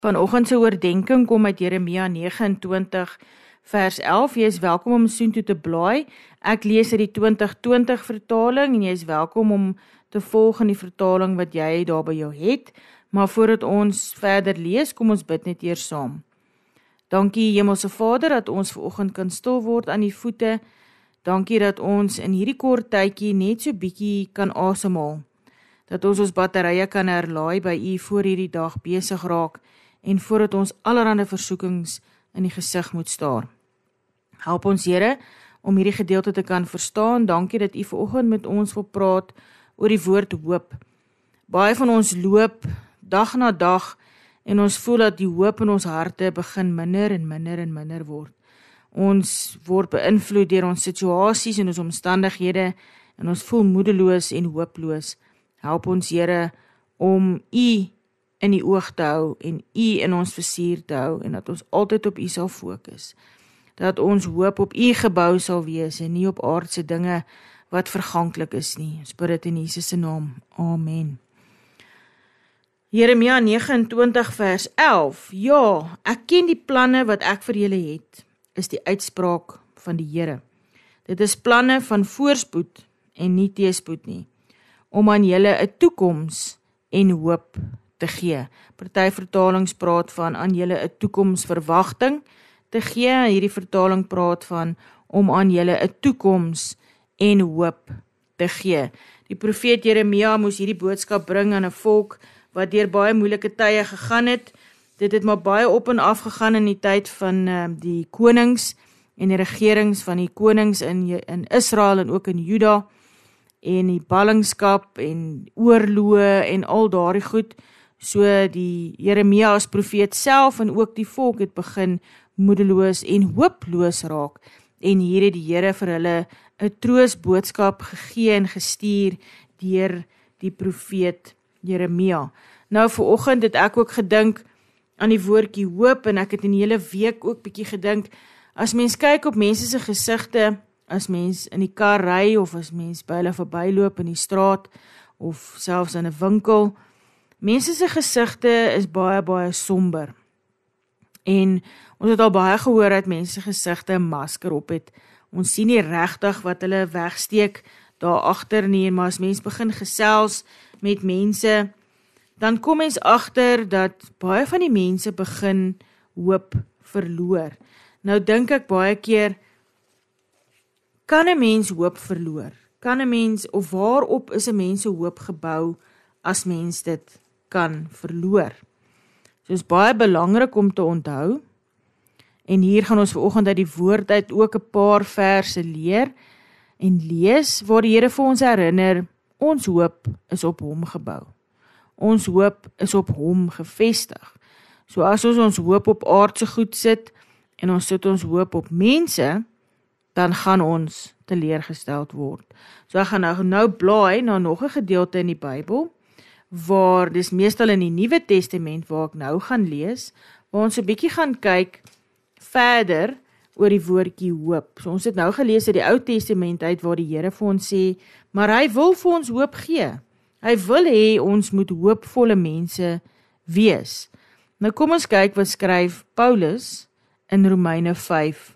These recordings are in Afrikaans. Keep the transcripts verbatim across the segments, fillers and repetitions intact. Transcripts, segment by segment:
Vanoggend se oordenking kom uit Jeremia nege en twintig vers elf. Jy is welkom om soontoe te blaai. Ek lees uit die twintig twintig vertaling en jy is welkom om te volg in die vertaling wat jy daar by jou het. Maar voordat ons verder lees, kom ons bid net eers saam. Dankie Hemelse Vader dat ons vanoggend kan stil word aan die voete. Dankie dat ons in hierdie kort tydjie net so bietjie kan asemhaal. Dat ons ons batterye kan herlaai by U voor hierdie dag besig raak en voordat ons allerhande versoekings in die gesig moet staar. Help ons Here om hierdie gedeelte te kan verstaan. Dankie dat U vanoggend met ons wil praat oor die woord hoop. Baie van ons loop dag na dag en ons voel dat die hoop in ons harte begin minder en minder en minder word. Ons word beïnvloed deur ons situasies en ons omstandighede en ons voel moedeloos en hooploos. Help ons Here om U in die oog te hou en U in ons vizier te hou en dat ons altyd op U sal fokus. Dat ons hoop op U gebou sal wees en nie op aardse dinge wat verganklik is nie. Ons bid dit in Jesus se naam. Amen. Jeremia nege en twintig vers elf. Ja, ek ken die planne wat ek vir julle het, is die uitspraak van die Here. Dit is planne van voorspoed en nie teëspoed nie, om aan julle 'n toekoms en hoop te gee. Party vertalings praat van aan julle 'n toekomsverwagting te gee. Hierdie vertaling praat van om aan julle 'n toekoms en hoop te gee. Die profeet Jeremia moes hierdie boodskap bring aan 'n volk wat deur baie moeilike tye gegaan het. Dit het maar baie op en af gegaan in die tyd van uh, die konings en die regerings van die konings in, in Israel en ook in Juda en die ballingskap en oorloë en al daardie goed. So die Jeremia as profeet self en ook die volk het begin moedeloos en hooploos raak. En hier het die Here vir hulle 'n troostboodskap gegee en gestuur deur die profeet Jeremia. Nou vanoggend het ek ook gedink aan die woordjie hoop en ek het in die hele week ook bietjie gedink, as mens kyk op mense se gesigte, as mens in die kar ry of as mens by hulle verbyloop in die straat of selfs in 'n winkel, mense se gesigte is baie baie somber. En ons het al baie gehoor dat mense se gesigte 'n masker op het. Ons sien nie regtig wat hulle wegsteek daar agter nie, maar as mens begin gesels met mense, dan kom mens agter dat baie van die mense begin hoop verloor. Nou dink ek baie keer, kan 'n mens hoop verloor? Kan 'n mens, of waarop is 'n mens se hoop gebou as mens dit kan verloor? So is baie belangrik om te onthou, en hier gaan ons vanoggend uit die woord uit ook 'n paar verse leer en lees, waar die Here vir ons herinner, ons hoop is op hom gebou. Ons hoop is op hom gevestig. So as ons ons hoop op aardse goed sit, en ons sit ons hoop op mense, dan gaan ons teleurgesteld word. So ek gaan nou, nou blaai na nog 'n gedeelte in die Bybel, waar, dis meestal in die Nuwe Testament waar ek nou gaan lees, waar ons 'n bietjie gaan kyk verder oor die woordjie hoop. So ons het nou gelees uit die Ou Testament uit waar die Here vir ons sê, maar hy wil vir ons hoop gee. Hy wil hê ons moet hoopvolle mense wees. Nou kom ons kyk wat skryf Paulus in Romeine vyf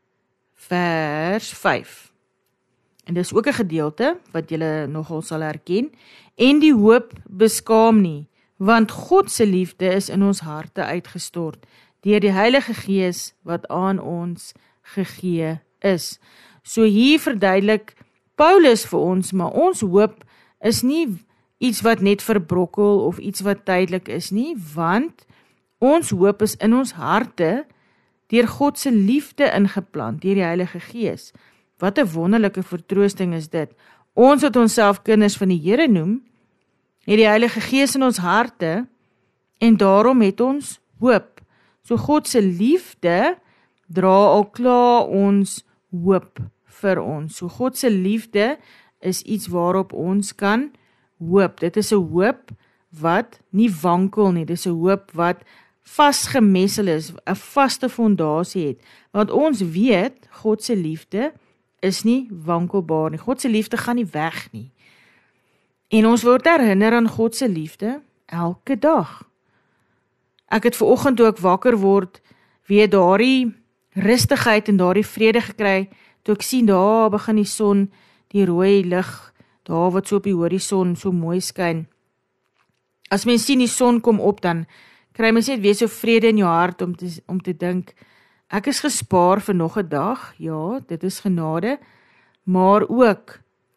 vers vyf. En dis ook 'n gedeelte wat julle nogal sal herken. En die hoop beskaam nie, want God se liefde is in ons harte uitgestort deur die Heilige Gees wat aan ons gegee is. So hier verduidelik Paulus vir ons, maar ons hoop is nie iets wat net verbrokkel of iets wat tydelik is nie, want ons hoop is in ons harte deur God se liefde ingeplant, deur die Heilige Gees. Wat 'n wonderlike vertroosting is dit. Ons wat onsself kinders van die Here noem, het die Heilige Gees in ons harte en daarom het ons hoop. So God se liefde dra al klaar ons hoop vir ons. So God se liefde is iets waarop ons kan hoop. Dit is 'n hoop wat nie wankel nie. Dit is 'n hoop wat vasgemessel is, 'n vaste fondasie het. Want ons weet, God se liefde is nie wankelbaar nie. God se liefde gaan nie weg nie. En ons word herinner aan God se liefde elke dag. Ek het vanoggend toe ek wakker word, weer daardie rustigheid en daardie vrede gekry, toe ek sien, daar begin die son, die rooi lig, daar wat so op die horison so mooi skyn. As mens sien die son kom op, dan kry mens net weer so vrede in jou hart om te, om te dink, ek is gespaar vir nog 'n dag, ja, dit is genade, maar ook,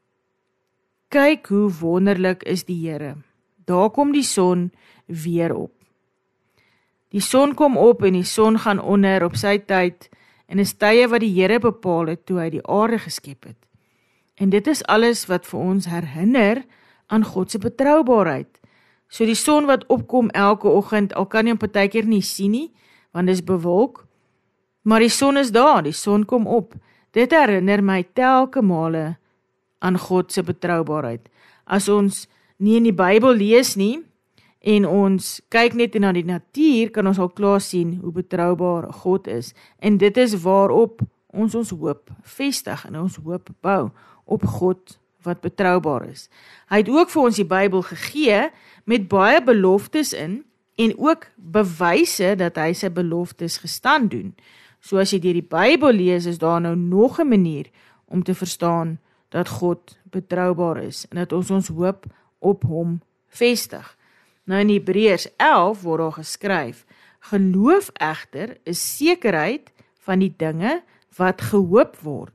kyk hoe wonderlik is die Here. Daar kom die son weer op. Die son kom op en die son gaan onder op sy tyd, en is tye wat die Here bepaal het toe hy die aarde geskep het. En dit is alles wat vir ons herinner aan God se betroubaarheid. So die son wat opkom elke oggend, al kan jy hom partykeer nie sien nie, want dit is bewolk, maar die son is daar, die son kom op. Dit herinner my telke male aan God se betroubaarheid. As ons nie in die Bybel lees nie, en ons kyk net na die natuur, kan ons al klaar sien hoe betroubaar God is. En dit is waarop ons ons hoop vestig en ons hoop bou, op God wat betroubaar is. Hy het ook vir ons die Bybel gegee, met baie beloftes in, en ook bewyse dat hy sy beloftes gestand doen. So as jy deur die Bybel lees, is daar nou nog 'n manier om te verstaan dat God betroubaar is, en dat ons ons hoop op hom vestig. Nou in Hebreërs elf word daar geskryf, geloof egter is sekerheid van die dinge wat gehoop word.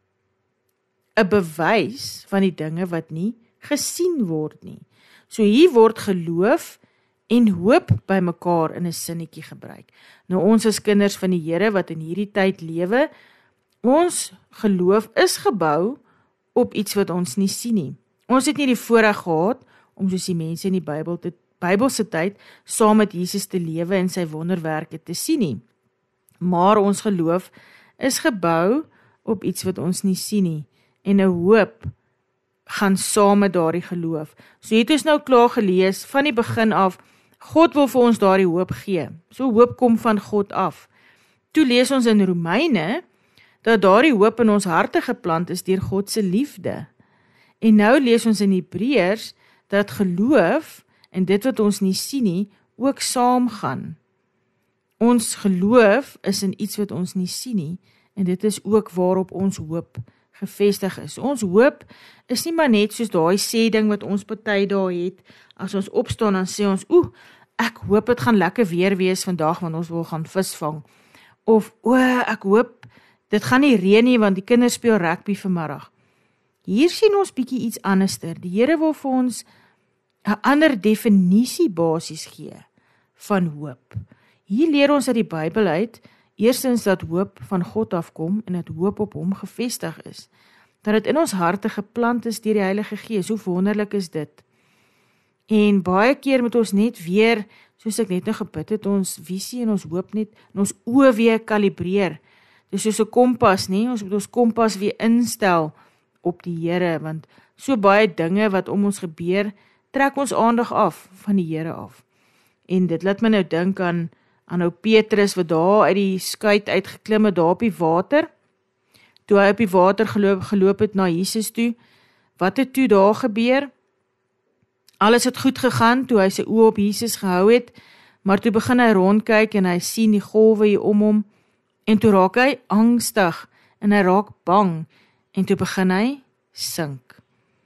'n Bewys van die dinge wat nie gesien word nie. So hier word geloof en hoop by mekaar in 'n sinnetjie gebruik. Nou ons as kinders van die Here wat in hierdie tyd lewe, ons geloof is gebou op iets wat ons nie sien nie. Ons het nie die voorreg gehad om soos die mense in die Bybel te Bybelse tyd saam met Jesus te lewe en sy wonderwerke te sien nie. Maar ons geloof is gebou op iets wat ons nie sien nie, en 'n hoop gaan saam met daardie geloof. So het ons nou klaar gelees van die begin af, God wil vir ons daardie hoop gee. So hoop kom van God af. Toe lees ons in Romeine dat daardie hoop in ons harte geplant is deur God se liefde. En nou lees ons in Hebreërs dat geloof en dit wat ons nie sien nie, ook saamgaan. Ons geloof is in iets wat ons nie sien nie, en dit is ook waarop ons hoop gevestig is. Ons hoop is nie maar net soos daai sê ding wat ons party daar het, as ons opstaan dan sê ons, oeh, ek hoop dit gaan lekker weer wees vandag, want ons wil gaan visvang. Of, o, ek hoop, dit gaan nie reën nie, want die kinders speel rugby vanmiddag. Hier sien ons bietjie iets anderster. Die Here wil vir ons 'n ander definisie basies gee van hoop. Hier leer ons uit die Bybel uit, eerstens dat hoop van God afkom en dat hoop op hom gevestig is. Dat dit in ons harte geplant is deur die Heilige Gees. Hoe wonderlik is dit? En baie keer moet ons net weer, soos ek net nou gebid het, ons visie en ons hoop net, en ons oë weer kalibreer. Dis soos 'n kompas, nie? Ons moet ons kompas weer instel op die Here, want so baie dinge wat om ons gebeur, trek ons aandag af van die Here af. En dit laat my nou dink aan aan ou Petrus wat daar uit die skuit uitgeklim het, daar op die water. Toe hy op die water geloop, geloop het na Jesus toe, wat het toe daar gebeur? Alles het goed gegaan toe hy sy oë op Jesus gehou het, maar toe begin hy rondkyk en hy sien die golwe hier om hom, en toe raak hy angstig en hy raak bang, en toe begin hy sink.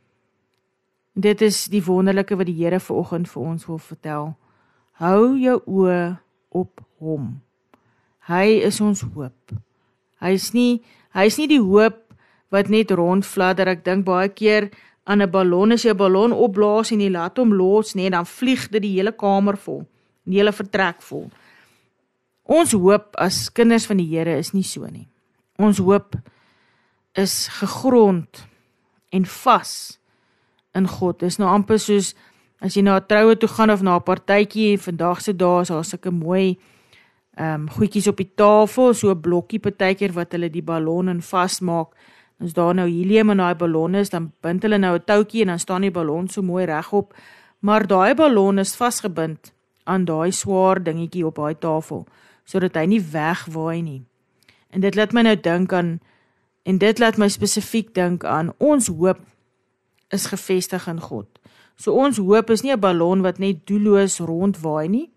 Dit is die wonderlike wat die Here vanoggend vir ons wil vertel. Hou jou oë op hom. Hy is ons hoop. Hy is nie, hy is nie die hoop wat net rondfladder. Ek dink baie keer aan 'n ballon, as jy 'n ballon opblaas en jy laat hom los, nee, dan vlieg dit die hele kamer vol, die hele vertrek vol. Ons hoop as kinders van die Here is nie so nie. Ons hoop is gegrond en vas in God. Dis nou amper soos as jy na 'n troue toe gaan of na 'n partytjie, vandag se dae is daar sulke mooi um, goedjies op die tafel, so 'n blokkie partykeer wat hulle die ballon in vasmaak. As daar nou helium in daai ballon is, dan bind hulle nou 'n toutjie en dan staan die ballon so mooi regop, maar daai ballon is vasgebind aan daai swaar dingetjie op daai tafel, sodat hy nie wegwaai nie. En dit laat my nou dink aan, en dit laat my spesifiek dink aan, ons hoop is gevestig in God. So ons hoop is nie 'n ballon wat net doelloos rondwaai nie.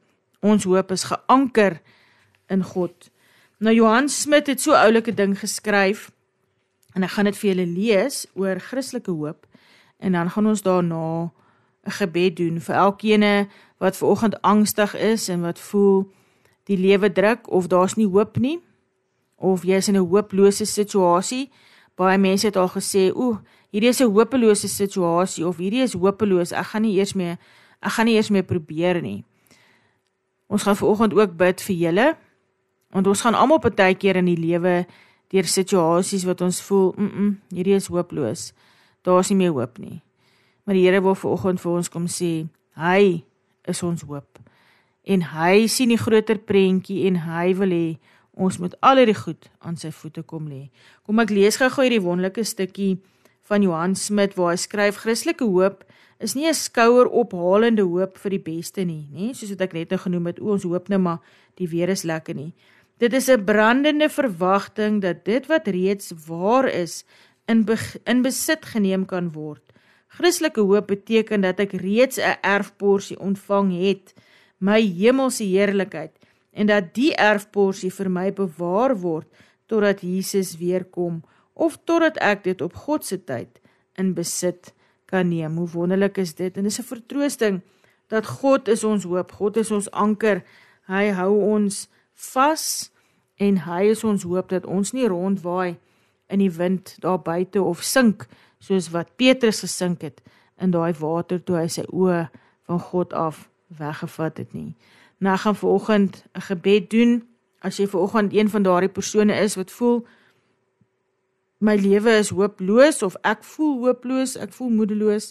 Ons hoop is geanker in God. Nou Johan Smit het so oulike ding geskryf, en ek gaan dit vir julle lees oor Christelike hoop, en dan gaan ons daarna 'n gebed doen vir elkene wat vanoggend angstig is en wat voel die lewe druk of daar's nie hoop nie, of jy is in 'n hooplose situasie. Baie mense het al gesê, oeh, hierdie is 'n hopelose situasie of hierdie is hopeloos, ek gaan nie eers meer ek gaan nie eers meer probeer nie. Ons gaan vanoggend ook bid vir julle, want ons gaan almal partykeer in die lewe deur situasies wat ons voel, mm -mm, hierdie is hooploos. Daar is nie meer hoop nie. Maar die Here wil vanoggend vir ons kom sê, hy is ons hoop. En hy sien die groter prentjie en hy wil hê ons moet al hierdie goed aan sy voete kom lê. Kom ek lees gou hierdie wonderlike stukkie van Johan Smit waar hy skryf, Christelike hoop is nie 'n skouerophalende hoop vir die beste nie, nie, soos wat ek net nou genoem het, o, ons hoop nou maar die weer is lekker nie. Dit is 'n brandende verwagting dat dit wat reeds waar is, in, be in besit geneem kan word. Christelike hoop beteken dat ek reeds 'n erfporsie ontvang het, my hemelse heerlikheid, en dat die erfporsie vir my bewaar word, totdat Jesus weer kom, of totdat ek dit op God se tyd in besit kan neem. Hoe wonderlik is dit, en dis 'n vertroosting, dat God is ons hoop, God is ons anker, hy hou ons vas, en hy is ons hoop, dat ons nie rondwaai in die wind daar buite, of sink, soos wat Petrus gesink het, in daai water, toe hy sy oë van God af weggevat het nie. Nou ek gaan vanoggend 'n gebed doen, as jy vanoggend een van daardie persone is, wat voel, my lewe is hooploos, of ek voel hooploos, ek voel moedeloos,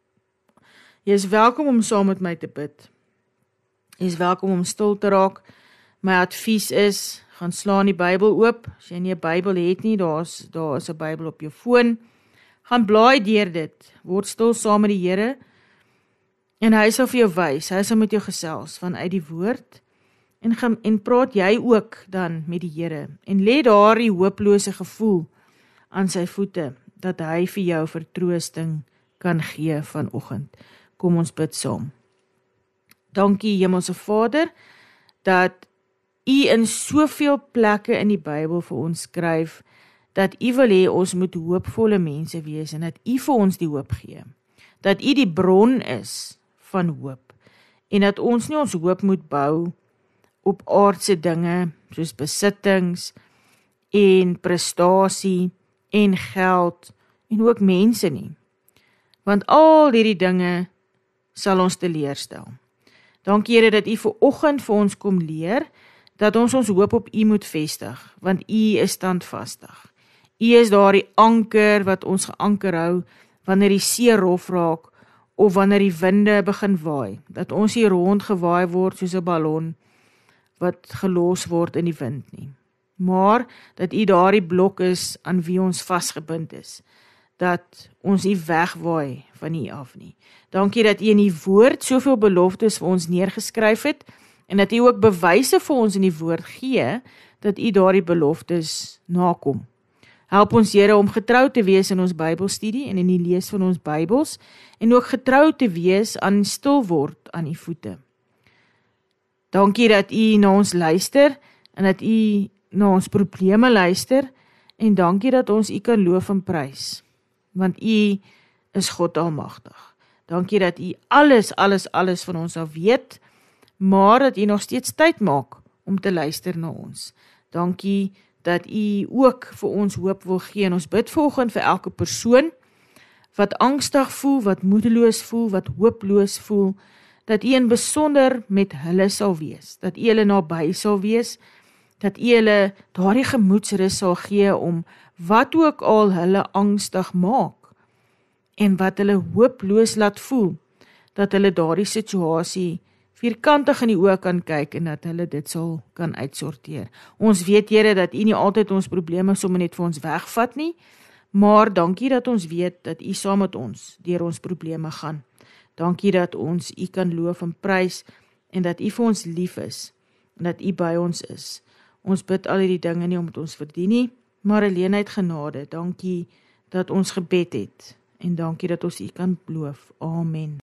jy is welkom om saam met my te bid. Jy is welkom om stil te raak. My advies is, gaan slaan die Bybel oop, as jy nie 'n Bybel het nie, daar is, daar is 'n Bybel op jou foon, gaan blaai deur dit, word stil saam met die Here, en hy sal vir jou wys, hy sal met jou gesels vanuit die woord, en, gaan, en praat jy ook dan met die Here, en lê daar die hooplose gevoel aan sy voete, dat hy vir jou vertroosting kan gee vanoggend. Kom ons bid saam. Dankie Hemelse Vader, dat U in soveel plekke in die Bybel vir ons skryf, dat U wil hê ons moet hoopvolle mense wees, en dat U vir ons die hoop gee, dat U die bron is van hoop, en dat ons nie ons hoop moet bou op aardse dinge, soos besittings, en prestasie, en geld, en ook mense nie, want al hierdie dinge sal ons teleurstel. Dankie Here dat U vanoggend vir ons kom leer, dat ons ons hoop op U moet vestig, want U is standvastig. U is daardie anker wat ons geanker hou, wanneer die see rof raak, of wanneer die winde begin waai, dat ons hier rondgewaai word soos 'n ballon, wat gelos word in die wind nie. Maar, dat U daardie blok is, aan wie ons vasgebind is, dat ons nie wegwaai van U af nie. Dankie dat U in die woord soveel beloftes vir ons neergeskryf het, en dat U ook bewyse vir ons in die woord gee, dat U daardie beloftes nakom. Help ons Here om getrou te wees in ons Bybelstudie en in die lees van ons Bybels, en ook getrou te wees aan stil word aan U voete. Dankie dat U na ons luister, en dat U na ons probleme luister, en dankie dat ons U kan loof en prys, want U is God almagtig. Dankie dat U alles, alles, alles van ons sal weet, maar dat U nog steeds tyd maak om te luister na ons. Dankie dat U ook vir ons hoop wil gee, en ons bid vanoggend vir elke persoon, wat angstig voel, wat moedeloos voel, wat hooploos voel, dat U in besonder met hulle sal wees, dat U hulle naby sal wees, dat U hulle daardie gemoedsrus sal gee om wat ook al hulle angstig maak, en wat hulle hooploos laat voel, dat hulle daardie situasie vierkantig in die oë kan kyk, en dat hulle dit sal kan uitsorteer. Ons weet Here dat U nie altyd ons probleme sommer net vir ons wegvat nie, maar dankie dat ons weet dat U saam met ons deur ons probleme gaan. Dankie dat ons U kan loof en prys, en dat U vir ons lief is, en dat U by ons is. Ons bid al hierdie dinge nie omdat ons verdien nie, maar alleen uit genade. Dankie dat ons gebed het, en dankie dat ons U kan loof. Amen.